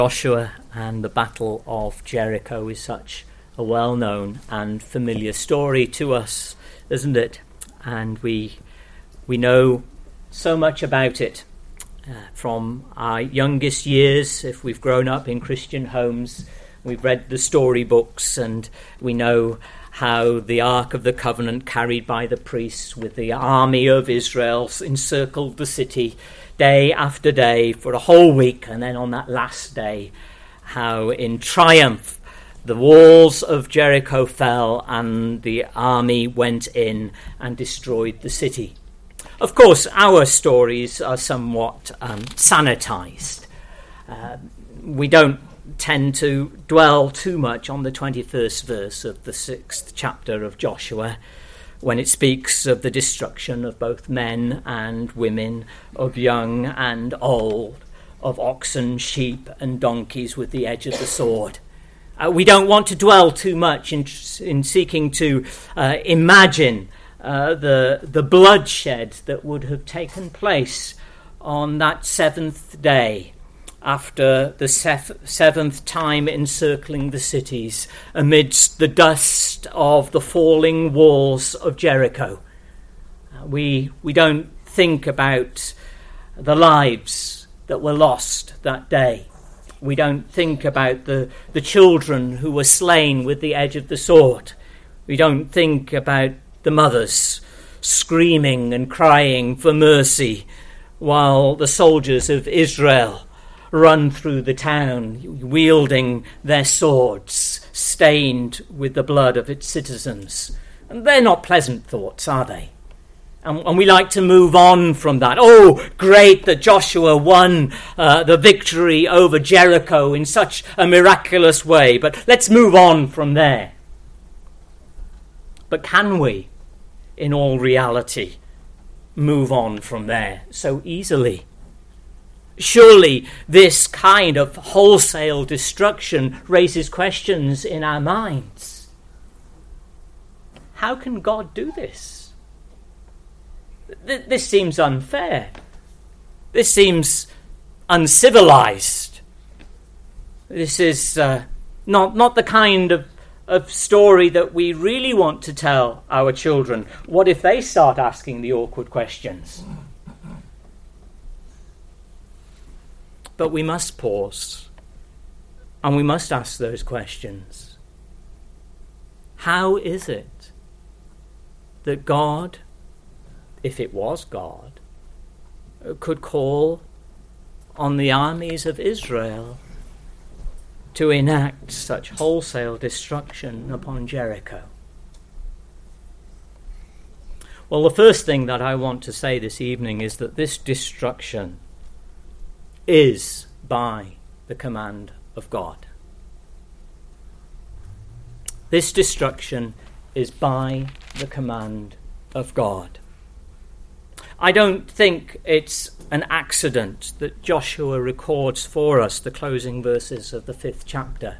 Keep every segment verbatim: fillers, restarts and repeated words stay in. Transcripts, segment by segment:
Joshua and the Battle of Jericho is such a well-known and familiar story to us, isn't it? And we we know so much about it uh, from our youngest years. If we've grown up in Christian homes, we've read the storybooks, and we know how the Ark of the Covenant, carried by the priests with the army of Israel, encircled the city day after day for a whole week, and then on that last day, how in triumph the walls of Jericho fell and the army went in and destroyed the city. Of course, our stories are somewhat um, sanitized. Uh, we don't tend to dwell too much on the twenty-first verse of the sixth chapter of Joshua, when it speaks of the destruction of both men and women, of young and old, of oxen, sheep and donkeys with the edge of the sword. Uh, we don't want to dwell too much in, in seeking to uh, imagine uh, the, the bloodshed that would have taken place on that seventh day, after the sef- seventh time encircling the cities, amidst the dust of the falling walls of Jericho. Uh, we we don't think about the lives that were lost that day. We don't think about the, the children who were slain with the edge of the sword. We don't think about the mothers screaming and crying for mercy while the soldiers of Israel run through the town, wielding their swords, stained with the blood of its citizens. And they're not pleasant thoughts, are they? And, and we like to move on from that. Oh, great that Joshua won uh, the victory over Jericho in such a miraculous way. But let's move on from there. But can we, in all reality, move on from there so easily? Surely this kind of wholesale destruction raises questions in our minds. How can God do this? Th- this seems unfair. This seems uncivilized. This is uh, not, not the kind of, of story that we really want to tell our children. What if they start asking the awkward questions? But we must pause, and we must ask those questions. How is it that God, if it was God, could call on the armies of Israel to enact such wholesale destruction upon Jericho? Well, the first thing that I want to say this evening is that this destruction is by the command of God. This destruction is by the command of God. I don't think it's an accident that Joshua records for us the closing verses of the fifth chapter.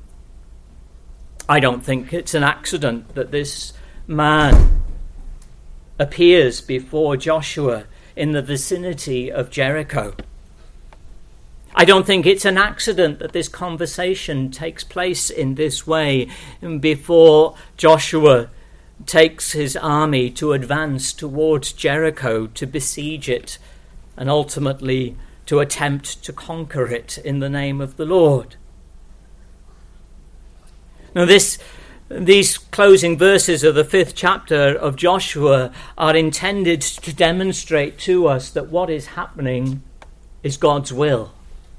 I don't think it's an accident that this man appears before Joshua in the vicinity of Jericho. I don't think it's an accident that this conversation takes place in this way before Joshua takes his army to advance towards Jericho to besiege it and ultimately to attempt to conquer it in the name of the Lord. Now this, these closing verses of the fifth chapter of Joshua are intended to demonstrate to us that what is happening is God's will.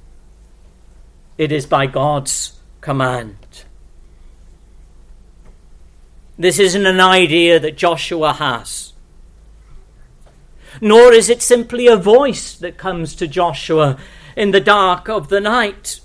It is by God's command. This isn't an idea that Joshua has. Nor is it simply a voice that comes to Joshua in the dark of the night.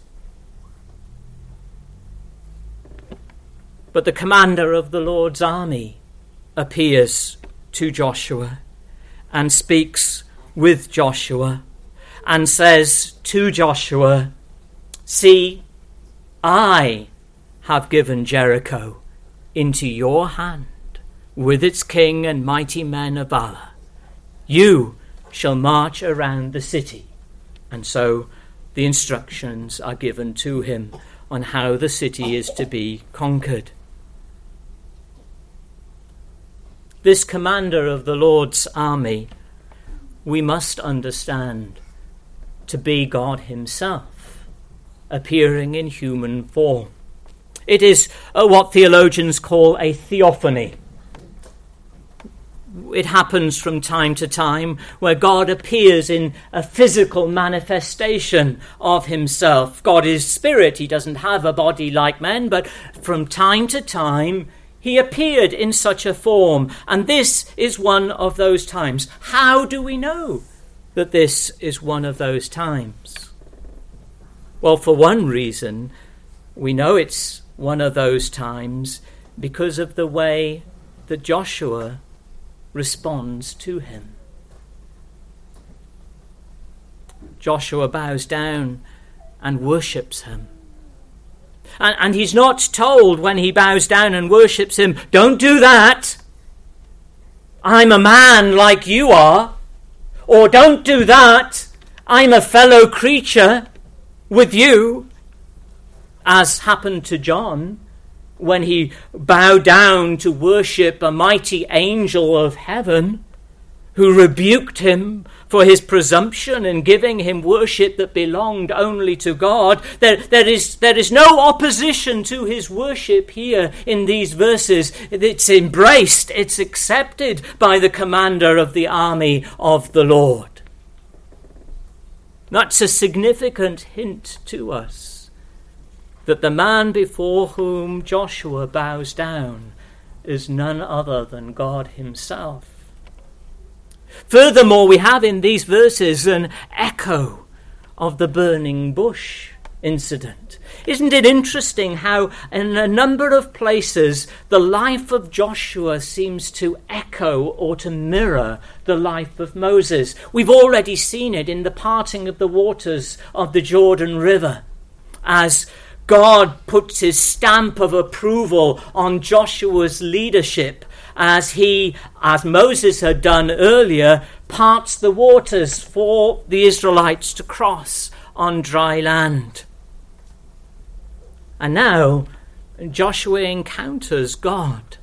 But the commander of the Lord's army appears to Joshua and speaks with Joshua and says to Joshua, "See, I have given Jericho into your hand with its king and mighty men of valor. You shall march around the city." And so the instructions are given to him on how the city is to be conquered. This commander of the Lord's army, we must understand to be God himself, appearing in human form. It is uh, what theologians call a theophany. It happens from time to time where God appears in a physical manifestation of himself. God is spirit. He doesn't have a body like men, but from time to time he appeared in such a form. And this is one of those times. How do we know that this is one of those times? Well, for one reason, we know it's one of those times because of the way that Joshua responds to him. Joshua bows down and worships him. And, and he's not told when he bows down and worships him, don't do that. I'm a man like you are. Or don't do that. I'm a fellow creature with you. As happened to John when he bowed down to worship a mighty angel of heaven who rebuked him for his presumption in giving him worship that belonged only to God. There, there is, there is no opposition to his worship here in these verses. It's embraced, it's accepted by the commander of the army of the Lord. That's a significant hint to us that the man before whom Joshua bows down is none other than God himself. Furthermore, we have in these verses an echo of the burning bush incident. Isn't it interesting how in a number of places the life of Joshua seems to echo or to mirror the life of Moses? We've already seen it in the parting of the waters of the Jordan River, as God puts his stamp of approval on Joshua's leadership as he, as Moses had done earlier, parts the waters for the Israelites to cross on dry land. And now Joshua encounters God.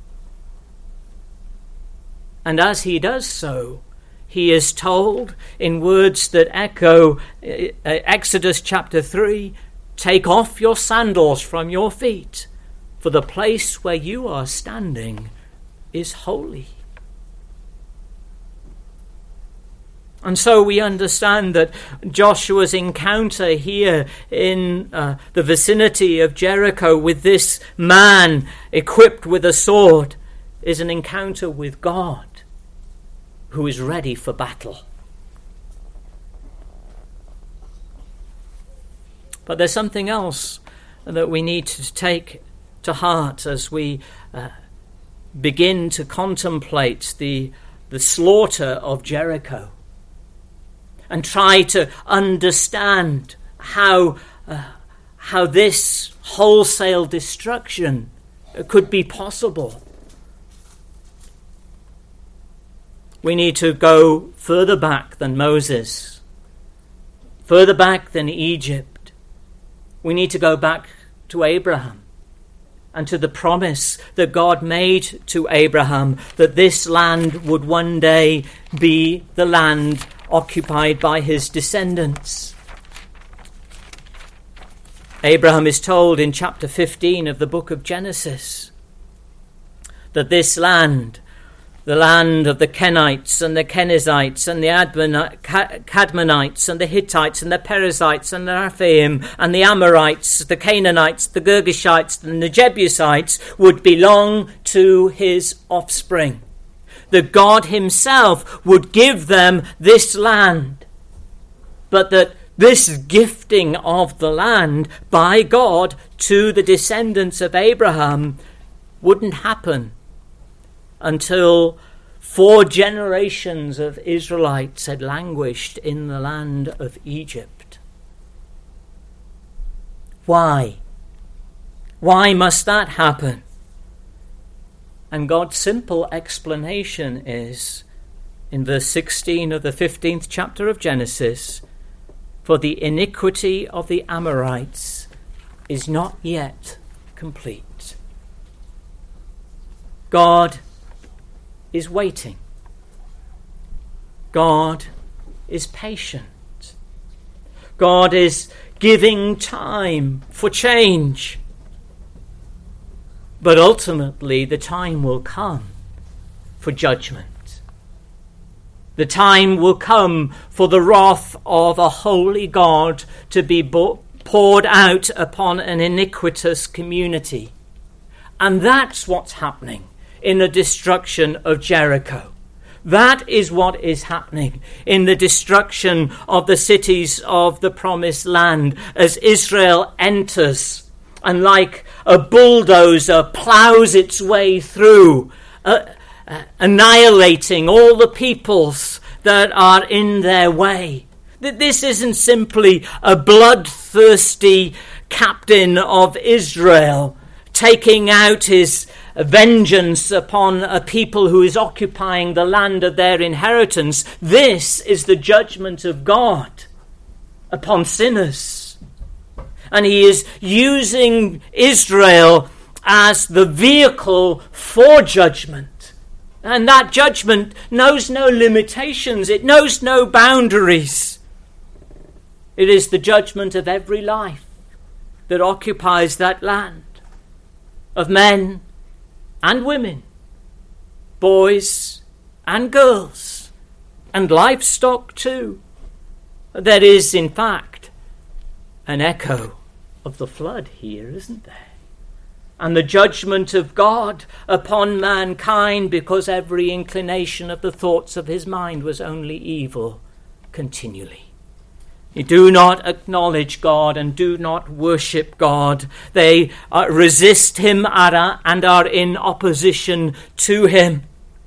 And as he does so, he is told in words that echo Exodus chapter three, take off your sandals from your feet, for the place where you are standing is holy. And so we understand that Joshua's encounter here in uh, the vicinity of Jericho with this man equipped with a sword is an encounter with God, who is ready for battle. But there's something else that we need to take to heart as we uh, begin to contemplate the, the slaughter of Jericho and try to understand how, uh, how this wholesale destruction could be possible. We need to go further back than Moses, further back than Egypt. We need to go back to Abraham and to the promise that God made to Abraham that this land would one day be the land occupied by his descendants. Abraham is told in chapter fifteen of the book of Genesis that this land, the land of the Kenites and the Kenizzites and the Cadmonites and the Hittites and the Perizzites and the Rephaim and the Amorites, the Canaanites, the Girgashites and the Jebusites would belong to his offspring. That God himself would give them this land, but that this gifting of the land by God to the descendants of Abraham wouldn't happen until four generations of Israelites had languished in the land of Egypt. Why? Why must that happen? And God's simple explanation is, in verse sixteen of the fifteenth chapter of Genesis, for the iniquity of the Amorites is not yet complete. God is waiting. God is patient. God is giving time for change. But ultimately, the time will come for judgment. The time will come for the wrath of a holy God to be poured out upon an iniquitous community. And that's what's happening in the destruction of Jericho. That is what is happening in the destruction of the cities of the promised land as Israel enters and like a bulldozer ploughs its way through, uh, uh, annihilating all the peoples that are in their way. That this isn't simply a bloodthirsty captain of Israel taking out his vengeance upon a people who is occupying the land of their inheritance. This is the judgment of God upon sinners. And he is using Israel as the vehicle for judgment. And that judgment knows no limitations. It knows no boundaries. It is the judgment of every life that occupies that land, of men and women, boys and girls, and livestock too. There is, in fact, an echo of the flood here, isn't there? And the judgment of God upon mankind, because every inclination of the thoughts of his mind was only evil continually. They do not acknowledge God and do not worship God. They uh, resist him and are in opposition to him.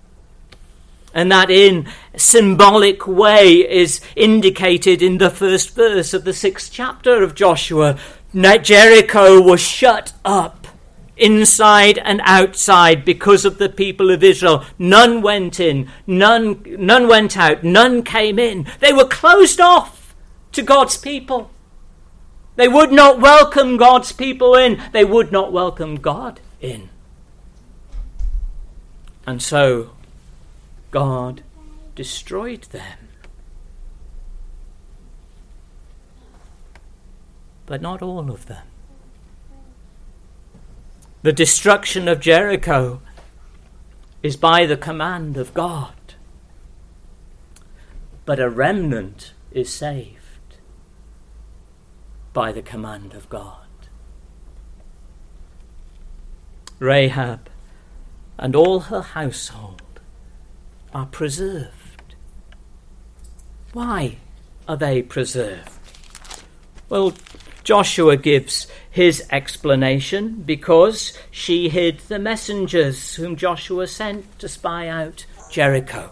And that in symbolic way is indicated in the first verse of the sixth chapter of Joshua. Jericho was shut up inside and outside because of the people of Israel. None went in, none, none went out, none came in. They were closed off to God's people. They would not welcome God's people in. They would not welcome God in. And so God destroyed them. But not all of them. The destruction of Jericho is by the command of God. But a remnant is saved by the command of God. Rahab and all her household are preserved. Why are they preserved? Well, Joshua gives his explanation: because she hid the messengers whom Joshua sent to spy out Jericho.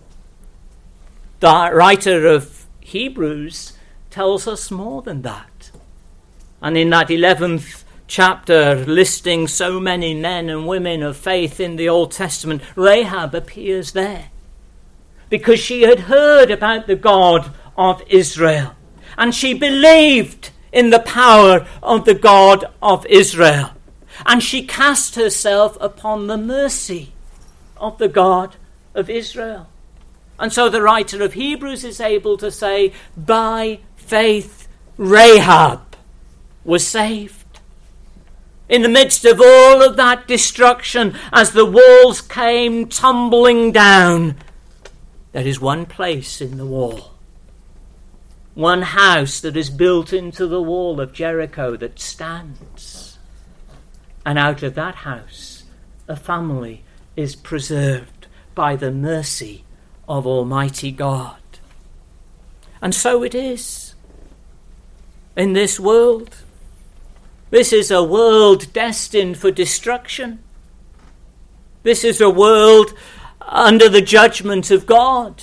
The writer of Hebrews tells us more than that. And in that eleventh chapter, listing so many men and women of faith in the Old Testament, Rahab appears there because she had heard about the God of Israel, and she believed in the power of the God of Israel, and she cast herself upon the mercy of the God of Israel. And so the writer of Hebrews is able to say, by faith Rahab was saved. In the midst of all of that destruction, as the walls came tumbling down, there is one place in the wall, one house that is built into the wall of Jericho that stands. And out of that house, a family is preserved by the mercy of Almighty God. And so it is in this world. This is a world destined for destruction. This is a world under the judgment of God.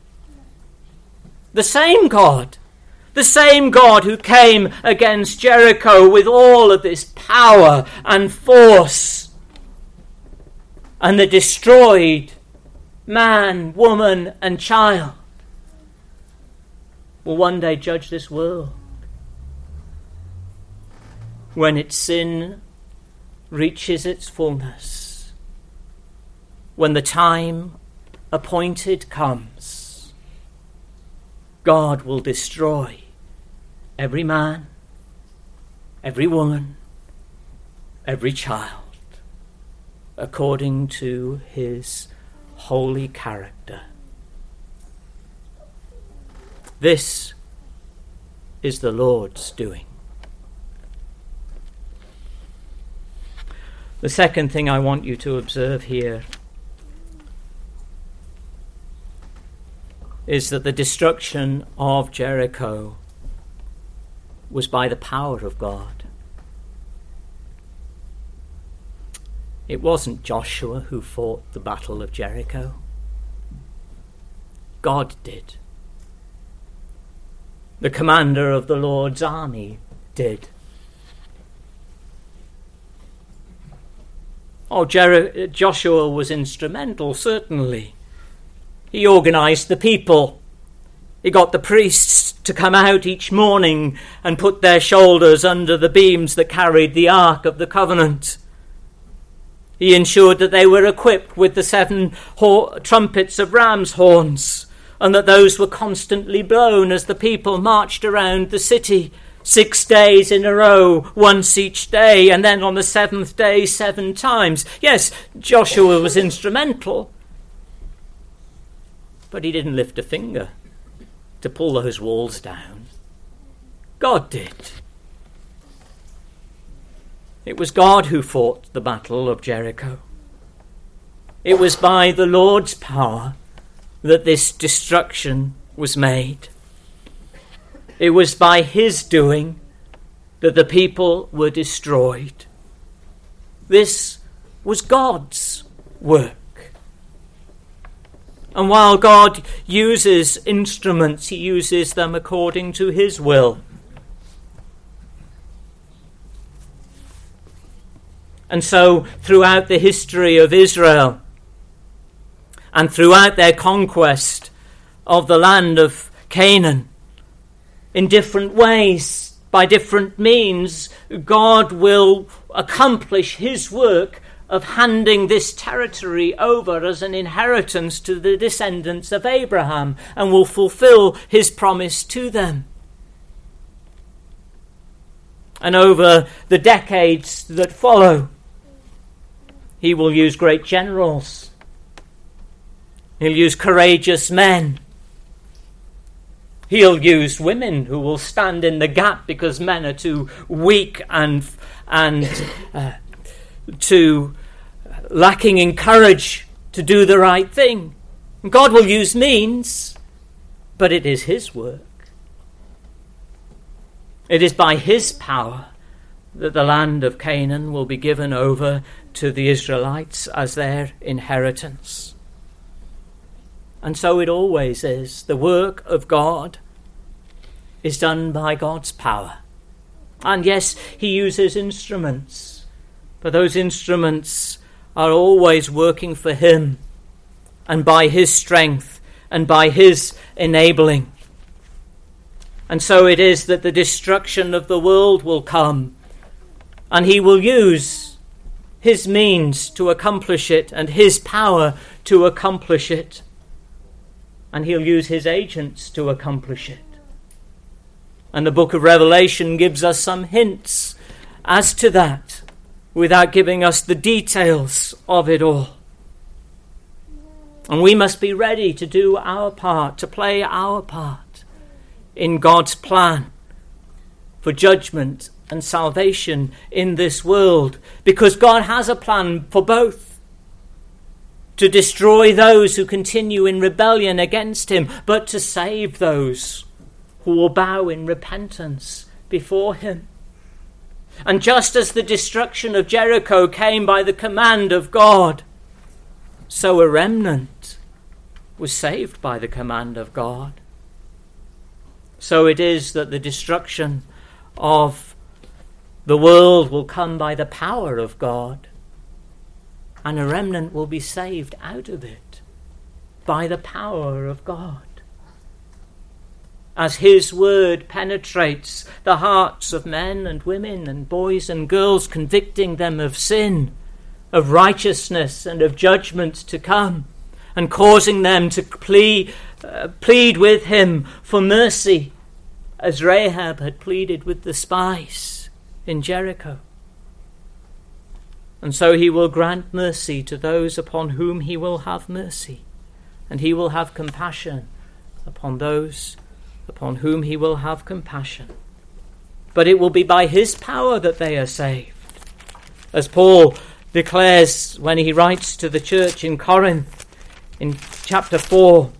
The same God, the same God who came against Jericho with all of this power and force, and that destroyed man, woman, and child, will one day judge this world. When its sin reaches its fullness, when the time appointed comes, God will destroy every man, every woman, every child, according to his holy character. This is the Lord's doing. The second thing I want you to observe here is that the destruction of Jericho was by the power of God. It wasn't Joshua who fought the battle of Jericho. God did. The commander of the Lord's army did. Oh, Jer- Joshua was instrumental, certainly. He organized the people. He got the priests to come out each morning and put their shoulders under the beams that carried the Ark of the Covenant. He ensured that they were equipped with the seven ho- trumpets of ram's horns, and that those were constantly blown as the people marched around the city, six days in a row, once each day, and then on the seventh day, seven times. Yes, Joshua was instrumental, but he didn't lift a finger to pull those walls down. God did. It was God who fought the battle of Jericho. It was by the Lord's power that this destruction was made. It was by his doing that the people were destroyed. This was God's work. And while God uses instruments, he uses them according to his will. And so, throughout the history of Israel, and throughout their conquest of the land of Canaan, in different ways, by different means, God will accomplish his work of handing this territory over as an inheritance to the descendants of Abraham, and will fulfill his promise to them. And over the decades that follow, he will use great generals. He'll use courageous men. He'll use women who will stand in the gap because men are too weak and and uh, too lacking in courage to do the right thing. God will use means, but it is his work. It is by his power that the land of Canaan will be given over to the Israelites as their inheritance. And so it always is. The work of God is done by God's power. And yes, he uses instruments, but those instruments are always working for him and by his strength and by his enabling. And so it is that the destruction of the world will come, and he will use his means to accomplish it and his power to accomplish it. And he'll use his agents to accomplish it. And the book of Revelation gives us some hints as to that, without giving us the details of it all. And we must be ready to do our part, to play our part in God's plan for judgment and salvation in this world, because God has a plan for both. To destroy those who continue in rebellion against him, but to save those who will bow in repentance before him. And just as the destruction of Jericho came by the command of God, so a remnant was saved by the command of God. So it is that the destruction of the world will come by the power of God, and a remnant will be saved out of it by the power of God. as his word penetrates the hearts of men and women and boys and girls, convicting them of sin, of righteousness and of judgment to come, and causing them to plead, uh, plead with him for mercy, as Rahab had pleaded with the spies in Jericho. And so he will grant mercy to those upon whom he will have mercy, and he will have compassion upon those upon whom he will have compassion. But it will be by his power that they are saved. As Paul declares when he writes to the church in Corinth in chapter four,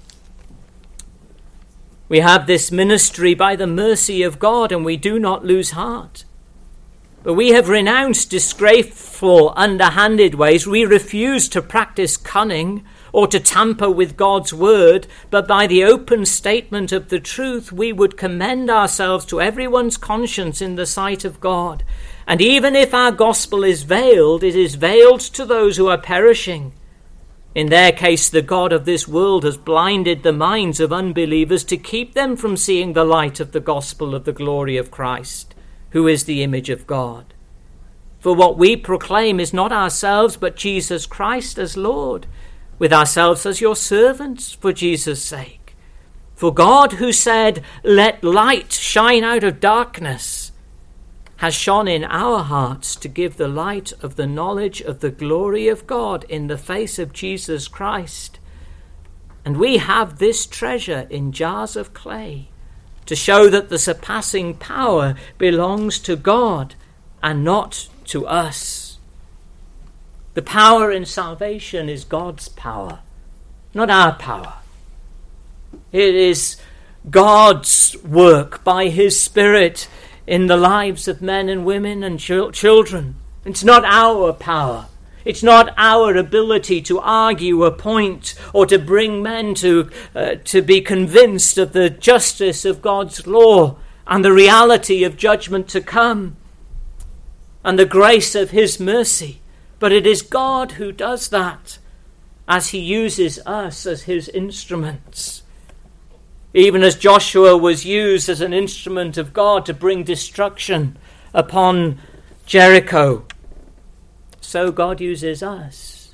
we have this ministry by the mercy of God, and we do not lose heart. But we have renounced disgraceful, underhanded ways. We refuse to practice cunning or to tamper with God's word, but by the open statement of the truth, we would commend ourselves to everyone's conscience in the sight of God. And even if our gospel is veiled, it is veiled to those who are perishing. In their case, the God of this world has blinded the minds of unbelievers to keep them from seeing the light of the gospel of the glory of Christ, who is the image of God. For what we proclaim is not ourselves, but Jesus Christ as Lord, with ourselves as your servants for Jesus' sake. For God, who said, "Let light shine out of darkness," has shone in our hearts to give the light of the knowledge of the glory of God in the face of Jesus Christ. And we have this treasure in jars of clay, to show that the surpassing power belongs to God and not to us. The power in salvation is God's power, not our power. It is God's work by his Spirit in the lives of men and women and ch- children. It's not our power. It's not our ability to argue a point or to bring men to uh, to be convinced of the justice of God's law and the reality of judgment to come and the grace of his mercy. But it is God who does that as he uses us as his instruments. Even as Joshua was used as an instrument of God to bring destruction upon Jericho, so God uses us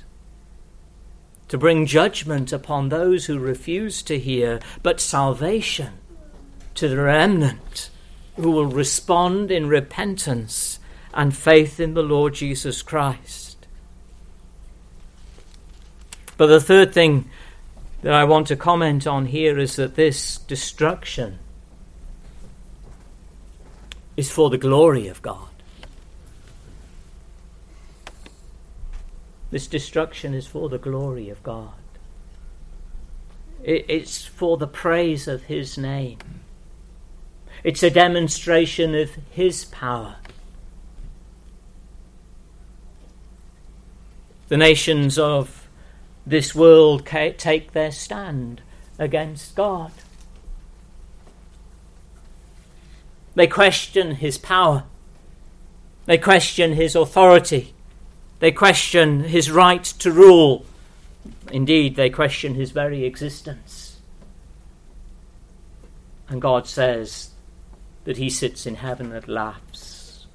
to bring judgment upon those who refuse to hear, but salvation to the remnant who will respond in repentance and faith in the Lord Jesus Christ. But the third thing that I want to comment on here is that this destruction is for the glory of God. This destruction is for the glory of God. It, it's for the praise of his name. It's a demonstration of his power. The nations of this world take their stand against God. They question his power. They question his authority. They question his right to rule. Indeed, they question his very existence. And God says that he sits in heaven and laughs.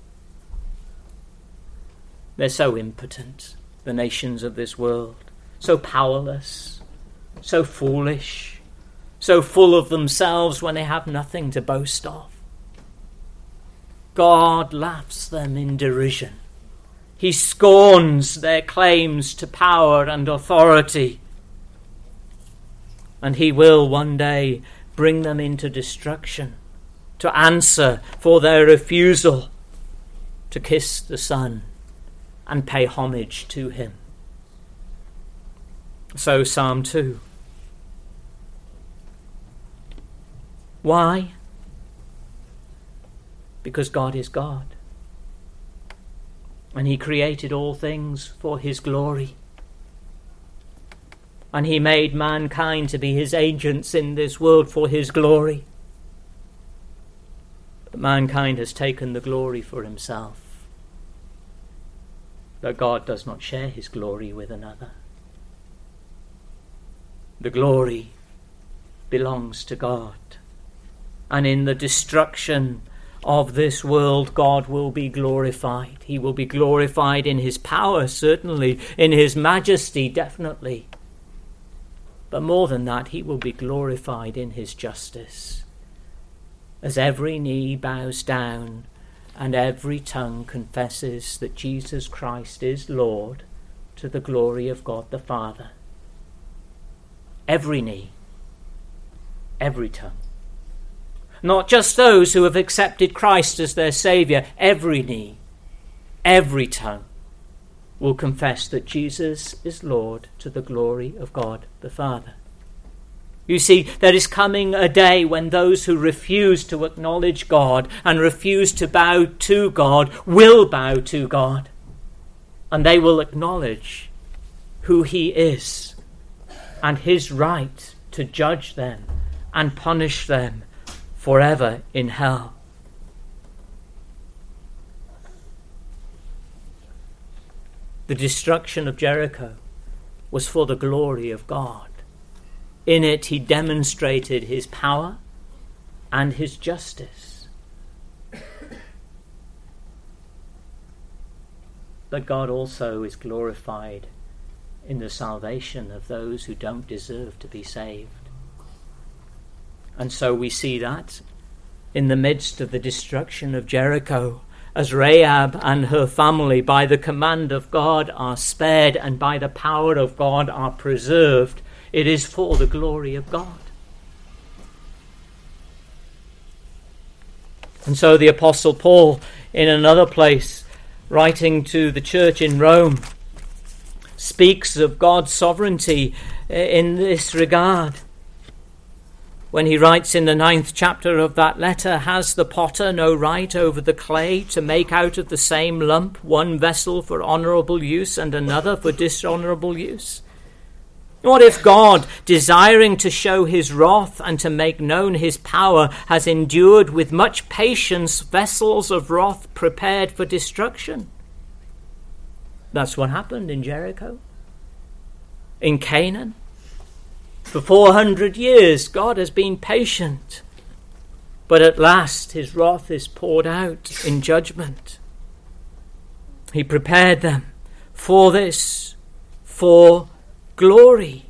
They're so impotent, the nations of this world. So powerless, so foolish, so full of themselves when they have nothing to boast of. God laughs them in derision. He scorns their claims to power and authority. And he will one day bring them into destruction to answer for their refusal to kiss the Son and pay homage to him. So Psalm two. Why? Because God is God. And he created all things for his glory. And he made mankind to be his agents in this world for his glory. But mankind has taken the glory for himself. But God does not share his glory with another. The glory belongs to God. And in the destruction of this world, God will be glorified. He will be glorified in his power, certainly, in his majesty, definitely. But more than that, he will be glorified in his justice, as every knee bows down and every tongue confesses that Jesus Christ is Lord, to the glory of God the Father. Every knee, every tongue. Not just those who have accepted Christ as their Saviour. Every knee, every tongue will confess that Jesus is Lord, to the glory of God the Father. You see, there is coming a day when those who refuse to acknowledge God and refuse to bow to God will bow to God. And they will acknowledge who he is and his right to judge them and punish them forever in hell. The destruction of Jericho was for the glory of God. In it he demonstrated his power and his justice. But God also is glorified in the salvation of those who don't deserve to be saved. And so we see that in the midst of the destruction of Jericho, as Rahab and her family, by the command of God, are spared and by the power of God are preserved, it is for the glory of God. And so the Apostle Paul, in another place, writing to the church in Rome, speaks of God's sovereignty in this regard. When he writes in the ninth chapter of that letter, "Has the potter no right over the clay to make out of the same lump one vessel for honourable use and another for dishonourable use? What if God, desiring to show his wrath and to make known his power, has endured with much patience vessels of wrath prepared for destruction?" That's what happened in Jericho, in Canaan. For four hundred years, God has been patient. But at last his wrath is poured out in judgment. He prepared them for this, for glory.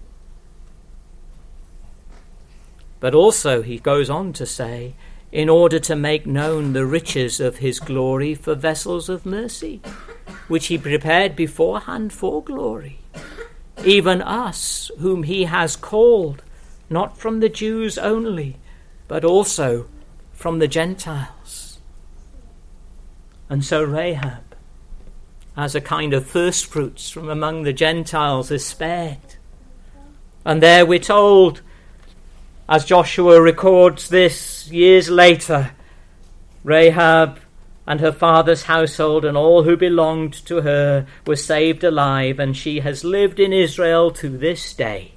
But also, he goes on to say, in order to make known the riches of his glory for vessels of mercy, which he prepared beforehand for glory. Even us, whom he has called, not from the Jews only, but also from the Gentiles. And so Rahab, as a kind of first fruits from among the Gentiles, is spared. And there we're told, as Joshua records this years later, Rahab and her father's household and all who belonged to her were saved alive, and she has lived in Israel to this day.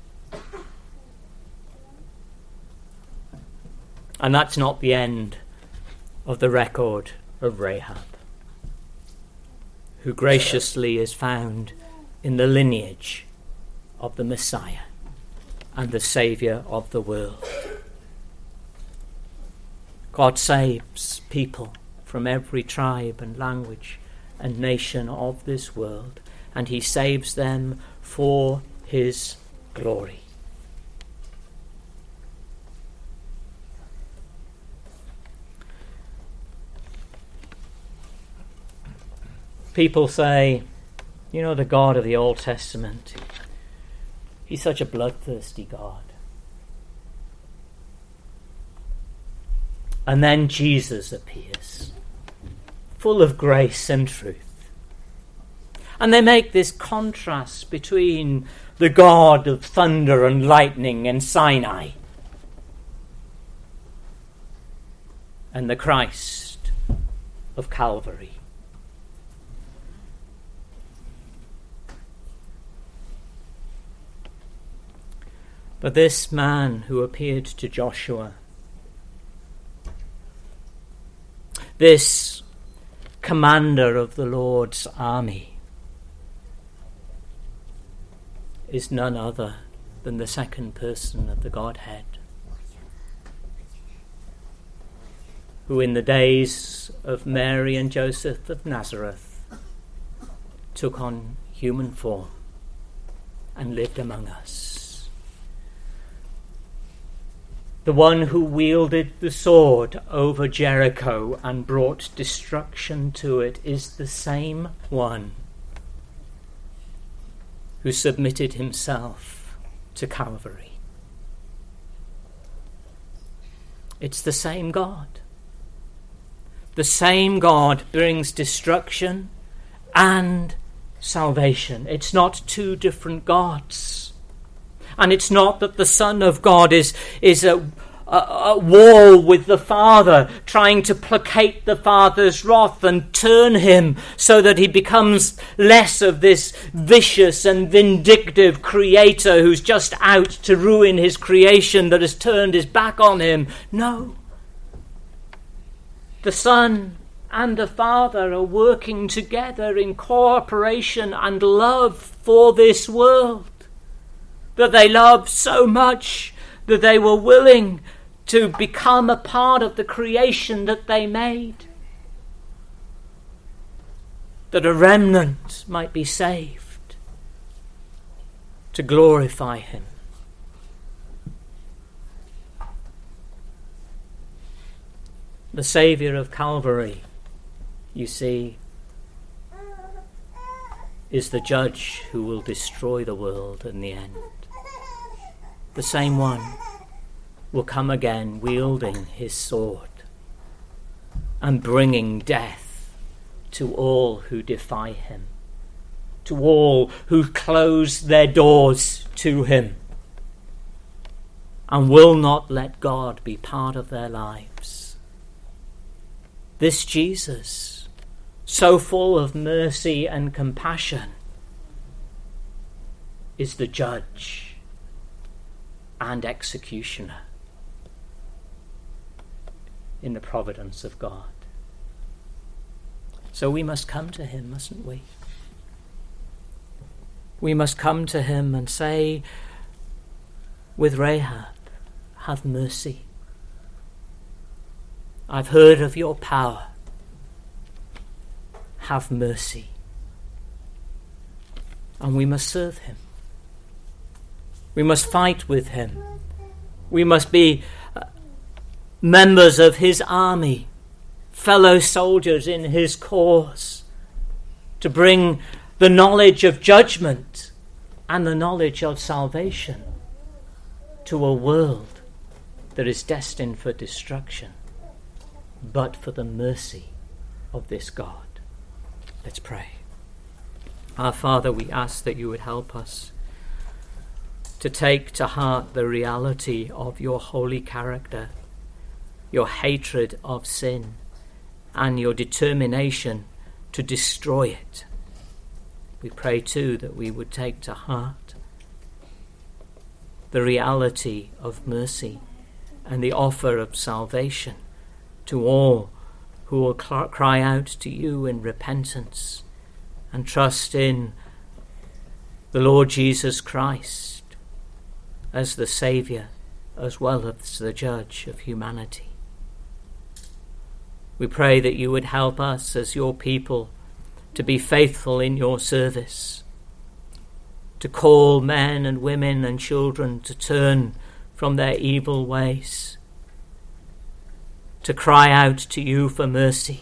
And that's not the end of the record of Rahab, who graciously is found in the lineage of the Messiah and the Saviour of the world. God saves people from every tribe and language and nation of this world, and he saves them for his glory. People say, you know, the God of the Old Testament, he's such a bloodthirsty God. And then Jesus appears, full of grace and truth. And they make this contrast between the God of thunder and lightning and Sinai and the Christ of Calvary. But this man who appeared to Joshua, this commander of the Lord's army, is none other than the second person of the Godhead. who in the days of Mary and Joseph of Nazareth took on human form and lived among us. The one who wielded the sword over Jericho and brought destruction to it is the same one who submitted himself to Calvary. It's the same God. The same God brings destruction and salvation. It's not two different gods. And it's not that the Son of God is, is a, a, a war with the Father, trying to placate the Father's wrath and turn him so that he becomes less of this vicious and vindictive creator who's just out to ruin his creation that has turned his back on him. No. The Son and the Father are working together in cooperation and love for this world, that they love so much that they were willing to become a part of the creation that they made, that a remnant might be saved to glorify him. The Saviour of Calvary, you see, is the judge who will destroy the world in the end. The same one will come again wielding his sword and bringing death to all who defy him, to all who close their doors to him and will not let God be part of their lives. This Jesus, so full of mercy and compassion, is the judge and executioner in the providence of God. So we must come to him, mustn't we? We must come to him and say with Rahab, have mercy. I've heard of your power. Have mercy. And we must serve him. We must fight with him. We must be members of his army, fellow soldiers in his cause, to bring the knowledge of judgment and the knowledge of salvation to a world that is destined for destruction, but for the mercy of this God. Let's pray. Our Father, we ask that you would help us to take to heart the reality of your holy character, your hatred of sin, and your determination to destroy it. We pray too that we would take to heart the reality of mercy and the offer of salvation to all who will cl- cry out to you in repentance and trust in the Lord Jesus Christ as the Saviour as well as the Judge of humanity. We pray that you would help us as your people to be faithful in your service, to call men and women and children to turn from their evil ways, to cry out to you for mercy,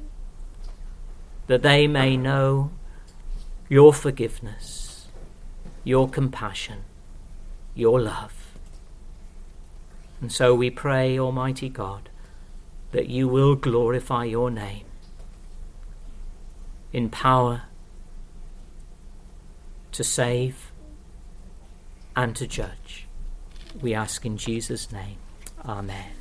that they may know your forgiveness, your compassion, your love. And so we pray, Almighty God, that you will glorify your name in power to save and to judge. We ask in Jesus' name. Amen.